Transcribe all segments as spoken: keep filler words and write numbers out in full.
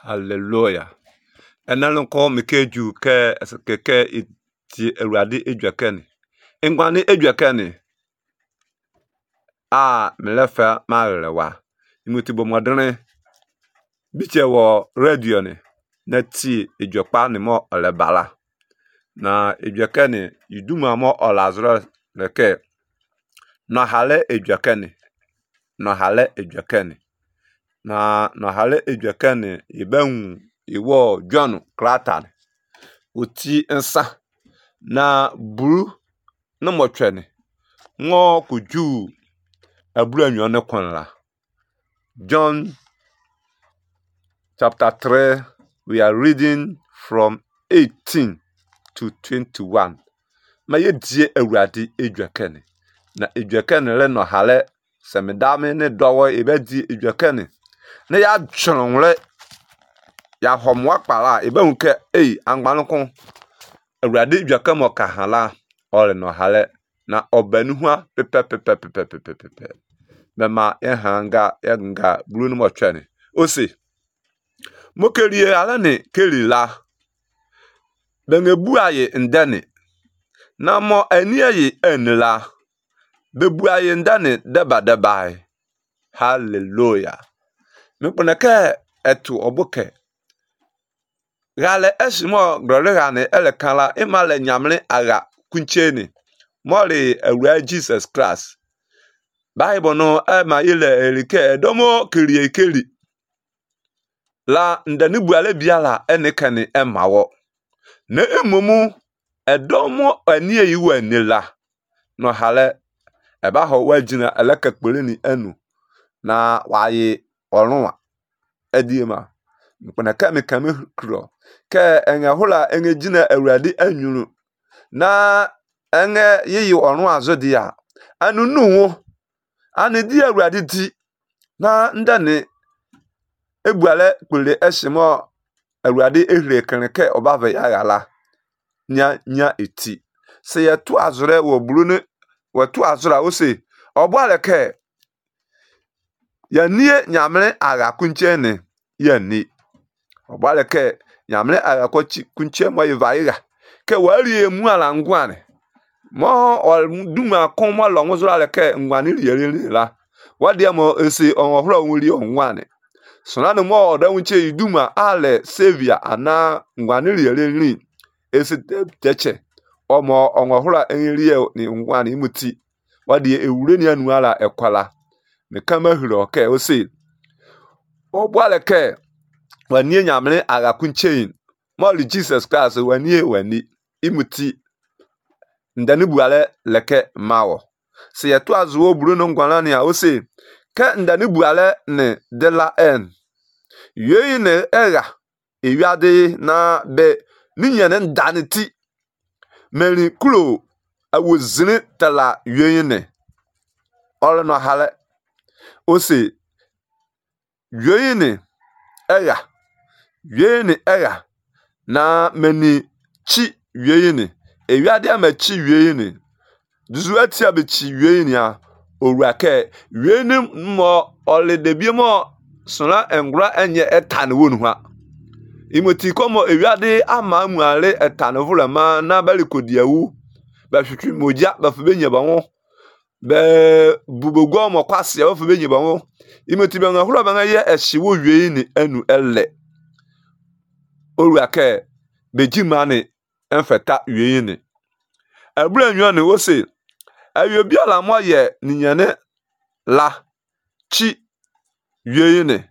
Hallelujah. Enalon ko mekeju ke keke iti Awurade edwakani. Ngwani edwakani. A melefa marelewa. Imuti bomodene biche wo radio ni na ti edwakpa ni mo olebala. Na edwakani yiduma mo olazro leke. Na hale edwakani. Na hale edwakani. Na na hale edwakani iben iwo John Kratan uti nsa na buru na motwene ngo kuju abura nwane kwanla. John chapter three, we are reading from eighteen to twenty-one. Ma ye die Awurade edwakani. Na edwakani le no hale semedame ne dowo ebedi edwakani. Na ya twonle ya homwa kpala ebe nke ei angbanukun Awurade edwakamo kahala ole no hale na obanuhua pepe pepe pepe pepe pepe mema ye hanga ye nga blunu mo twene osi mokerie alane kelila bengebu aye ndane na mo ani aye enla bebu aye ndane deba deba. Hallelujah. Meponeke etu obuke gale esimo glorigane elekala imale nyamle aga kuncheni mori Awurade Jesus Christ. Bible no ema ile elike edomo kirie keli la ndani buale biala enekani emawo na emumu edomo anie yiwa enela no hale eba ho wagina eleka kpeleni enu na waye orunwa ediema mpona kame kame kro ke enye hola enye gina Awurade anwuru na enye yiyi orun azodi ya anunu ani di Awurade di na ndane ebuale kpele esimo Awurade ehre kenke obave ya gala nya nya eti se yetu azure wo burune wetu azura ose obuale ke ya nie nyamle aga kunchene ya ni obuale ke nyamle aga kochi kunche mo yivaiga ke wari emu ala ngwane mo ol duma kon mo lo ngozura le ke ngwani riyele la wadi mo esi onhoro nwuri onwane sonanu mo odanwuche iduma ale savior ana ngwani riyele ri esi teche omo onhoro enriye ni ngwani imuti wadi ewure ni anu ala ekwala me kama huro ke osi obuale ke wani nyamle aga kunchein Moli Jesus Christ wani wani imuti ndani buale leke mawo se yetu azuo buru no ngwanani a ose ke ndani buale ne de la en yeyi ne era ewiade na be ninyane ndani ti meri kulo awozini tala yeyi ne ole no hale ose yeyi ne era yeyi ne era na meni chi wieyini ewiade amachi wieyini duzu ati abechi wieyini a owurake wieyini mo oledebie mo sona engura enye etane wonu ha imoti komo ewiade ama amuale etane vulama na balikodiawu ba hwetwi moja ba fbenye banwo be bubogo mo kwase ba fbenye banwo imoti be ngahuro ba ye ehyewo wieyini anu elle owurake bejimane enfeta wieyini abura nwane wose ayobiala mo ye ninyane la chi wieyini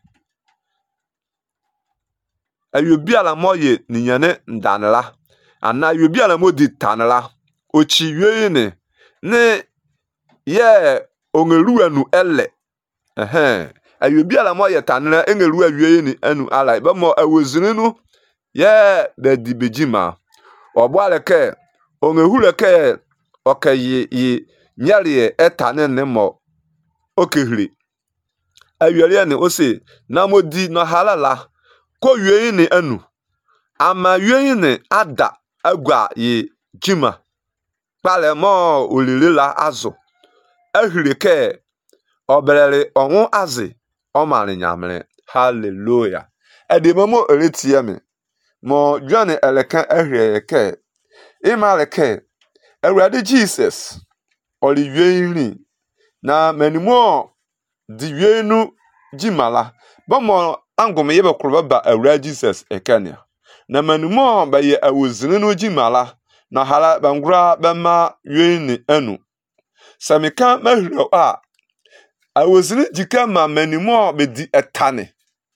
ayobiala mo ye ninyane ndanla ana ayobiala mo di tanla ochi wieyini ne ye ongeruanu elle ehe ayobiala mo ye tanla engeru wieyini anu ala ba mo awozirinu ye be di bejima obuale ke ongehure ke okayi yi nyare etane ne mo okehri awiare ne ose na modi no halala ko wiei ne anu ama wiei ne ada agwa yi jima pale mo olilela azu ahire ke oberere onwu azi o mari nyamre. Hallelujah. ade mamo eletie me mo dwane eleka ahwe ke imale ke Awurade Jesus oli wieni na manimo di wienu jimala bomo angome ye bekro ba Awurade Jesus ekania na manimo ba ye awozini no jimala na hala bangura bema wieni anu samika mahiro a awozini jika ma manimo be di etane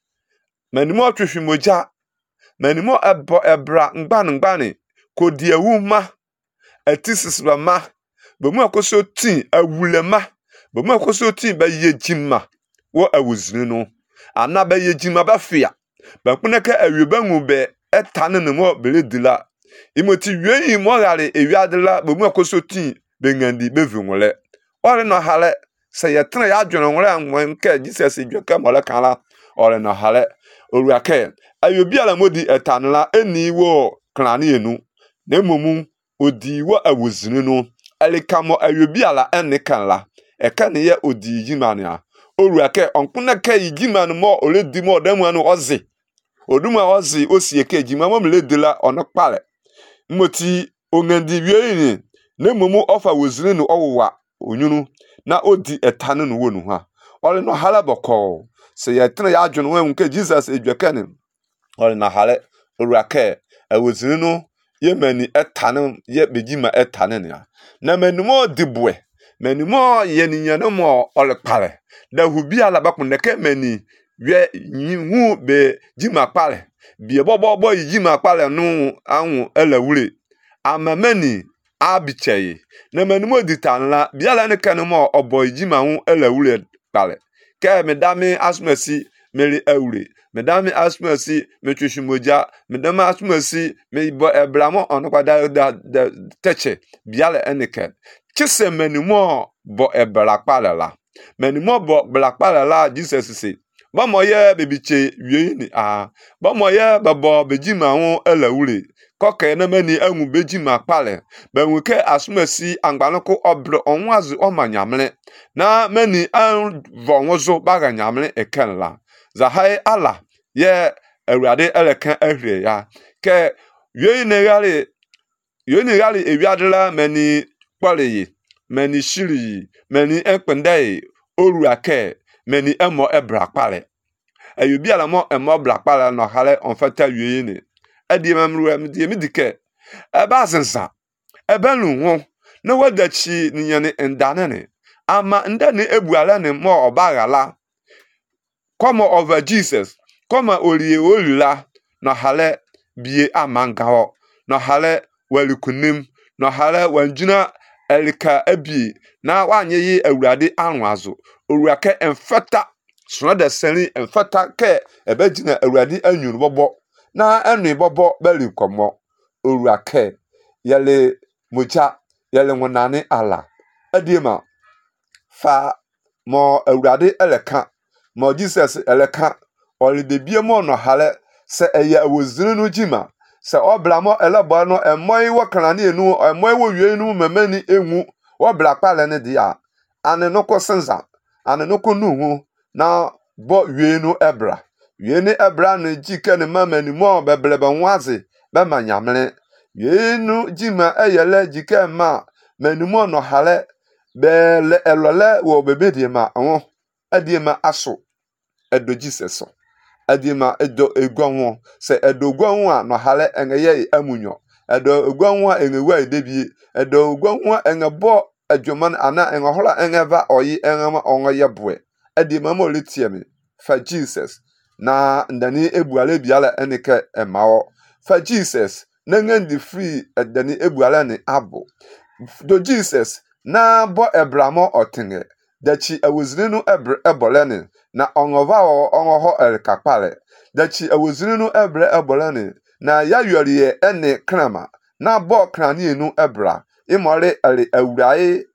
manimo twehwimoja manimo ebo ebra ngban ngbane kodi awuma atisisbama bomu akoso tin awulema bomu akoso tin ba yejima wo awuzini no ana ba yejima ba fia ba kunaka awiebangu be etane ne mo beledila imoti wiei mo gare ewiadela bomu akoso tin be ngandi bevunwole ore no hale se yetre ya adwene nwore anwen ka Jesus edweka mole kala ore no hale oruake ayobi ala modi etanela eni wo klani enu na momu odi wa awuzini no alikamo ayobi ala enikanla ekane ye odi yimania oruake onkuna ka yimanu mo oledi mo damu anu ozi oduma ozi osieke jima mo mledela onokpale moti ongandi wieni na momu ofa wuzini no owa onyunu na odi etane no wonu ha ole no hala boko se yetre ya adwene wen nke Jesus edwekane ole na hale oruake awuzini no ye mani etane ye bejima etane ne na manimo dibwe manimo ye ninyane mo ole pale da hubi ala bakundeke mani we nyihu be jima pale bi bobo boy jima pale no anwu elawure amamani abicheye na manimo ditanla bi ala ne kanemo oboy jima hu elawure pale ke medame asmasi meri awure medame asmasi metwehimoja medame asmasi meibo ebramo onokwada da teche biale eneken chise manimo bo ebra kpalela manimo bo bla kpalela Jesus si ba moye bebiche wieni ah ba moye babo bejima hu elawure koke na mani anwu bejima kpale benwuke asmasi angbanoko obro onwazu omanyamle na mani an vonwozo baga nyamle ekenla zahai ala ye Awurade eleka ahwe ya ke wieni gale wieni gale ewiadela mani kwaleyi mani shiri mani ekpendai oruake mani emo ebra kpale ayobi ala mo emo bra kpale no hale onfata wieni adi mamru am die midike eba sensa eba lunwo na wadachi ninyane ndanene ama ndane ebuala ne mo obagala komo over Jesus koma olie olula na hale bie amangaho na hale walikunim na hale wanjuna elika abi na wanye yi Awurade anwazo oruake enfata so da sani enfata ke ebegina Awurade anyuru bobo na enu bobo beli komo oruake yale moja yale wonane ala adiema fa mo Awurade eleka mo Jesus eleka oli de bie mo no hale se eye awozini no jima se oblamo elebo no emoy wakana ne enu emoy wo wienu memani enwu obla kpale ne dia ane no ko senza ane no ko nuhu na bo wienu ebra wieni ebra no jike ne mamani mo beblebe nwaze be manyamle wienu jima eyele jike ma manimo no hale be le elole wo bebedie ma awon adiema aso edo Jesus so adima edo egwanwo se edo gwanwo a no hale engeye amunyo edo egwanwo a engewa edebie edo egwanwo engebo adwoman ana engohora engeva oyi engama ongoye boe adima mo letieme fa Jesus na ndani ebuale biala eneke emawo fa Jesus na ngandi free edani ebuale ne abo do Jesus na bo ebramo otenge dachi awuzini no ebre ebolene na ongova o ongoho elkapale dachi awuzini no ebre ebolene na yayoriye ene krama na bo krani enu ebra imore ele awurae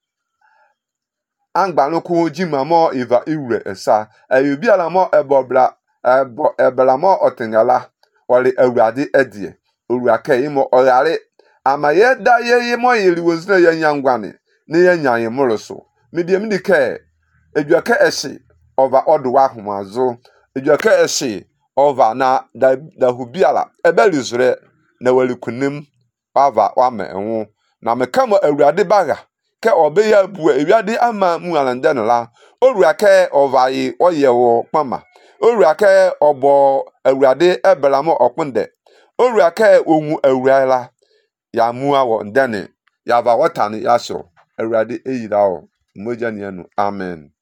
angbanuku jimamo iva iwre esa ayubi alamo ebobla ebo eblamo otengala wali awurade edie oruake imo oyare amaye da ye mo yiri wozina yanyangwane ne yanyan moroso midie midike edwaka eshi over odo wa homazo edwaka eshi ova na da da hubiala ebelizure na walikunim ava wame enwo na mekama awurade baga ke obeya bu ewiade ama mu alande no la owura ke ovayi oyewo pama owura ke obo awurade ebelamo okunde owura ke onwu awura la ya mu awo ndene ya va wotane ya so awurade eyira o moja ne anu amen.